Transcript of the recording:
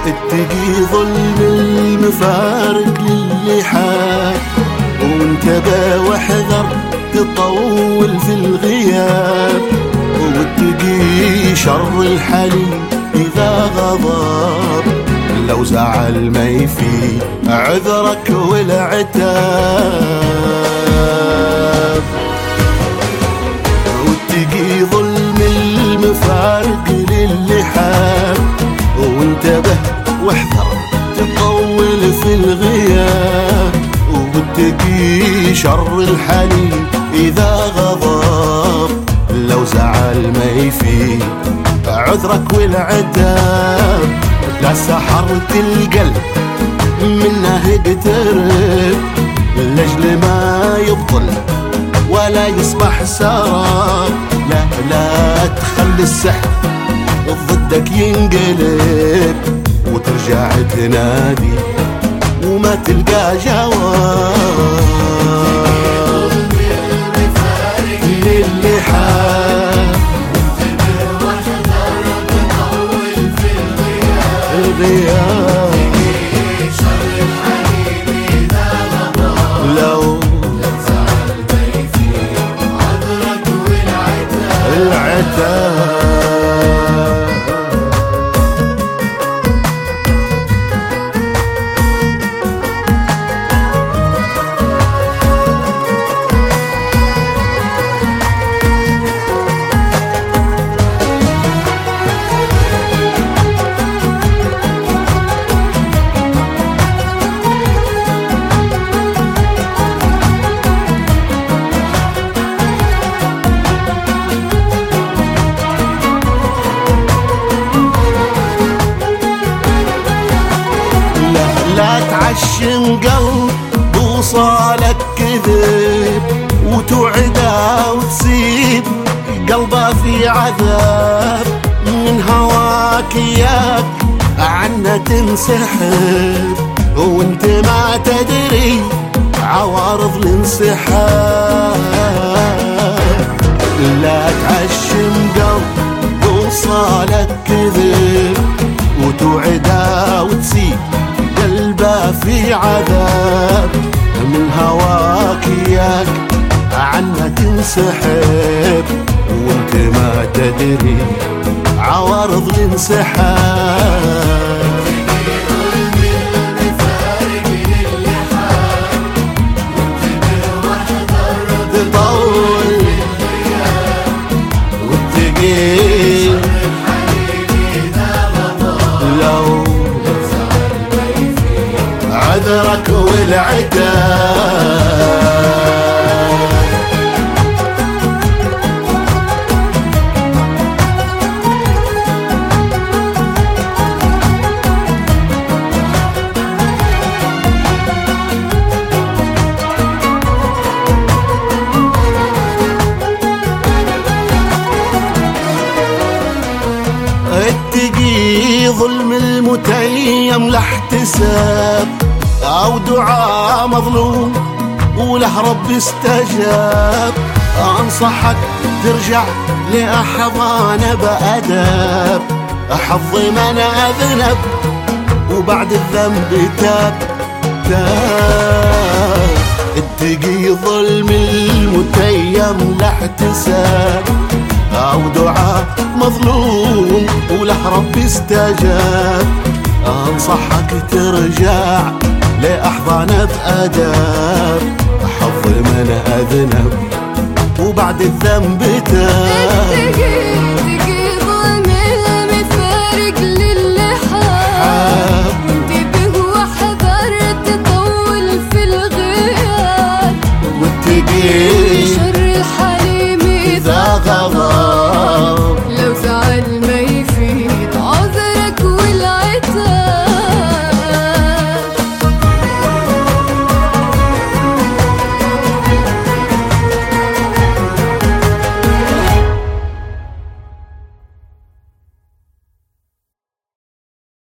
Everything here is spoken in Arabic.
اتقي ظلم المفارق للي حاب، وانتبه واحذر تطول في الغياب، واتقي شر الحليم إذا غضب، لو زعل ما يفي عذرك والعتاب. واتقي ظلم المفارق للي حاب، وانتبه واحذر تطول في الغياب، واتقي شر الحليم إذا غضب، لو زعل ما يفي عذرك والعتاب. لا سحرت القلب منه اقترب، لاجل ما يبطل ولا يصبح سراب. لا لا تخلي السحر ضدك ينقلب، وترجع تنادي وما تلقى جواب. للي حاب الغياب، شر الحليم إذا غضب، لو زعل ما يفي عذرك والعتاب. العتاب. لا تعشم قلب وصالك كذب، وتوعده وتسيب قلبه في عذاب. من هواك ياك عنه تنسحب، وانت ما تدري عوارض الانسحاب. لا تعشم قلب وصالك كذب، وتوعده وتسيب قلبه في عذاب. من هواك ياك عنه تنسحب، وانت ما تدري عوارض الانسحاب. تطول واتقي لو عذرك والعتاب. اتقي ظلم المتيم لا احتساب، أو دعاء مظلوم وله رب استجاب. أنصحك ترجع لأحضانه بأدب، حظ من أذنب وبعد الذنب تاب. اتقي ظلم المتيم لا احتساب، أو دعاء مظلوم وله رب استجاب. أنصحك ترجع لأحضانه بأدب، حظ من أذنب وبعد الذنب